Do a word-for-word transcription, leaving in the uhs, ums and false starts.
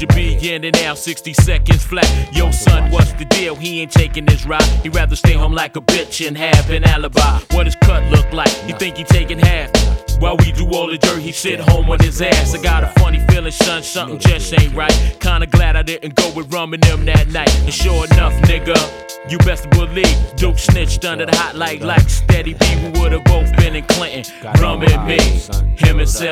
should be in and out sixty seconds flat. Yo, son, what's the deal? He ain't taking his ride. He'd rather stay home like a bitch and have an alibi. What his cut look like? He think he taking half. While we do all the dirt, he sit home on his ass. I got a funny feeling, son, something just ain't right. Kinda glad I didn't go with Rum and them that night. And sure enough, nigga, you best believe Duke snitched under the hot light like Steady B. We would've both been in Clinton. Rum and me, him and Sel.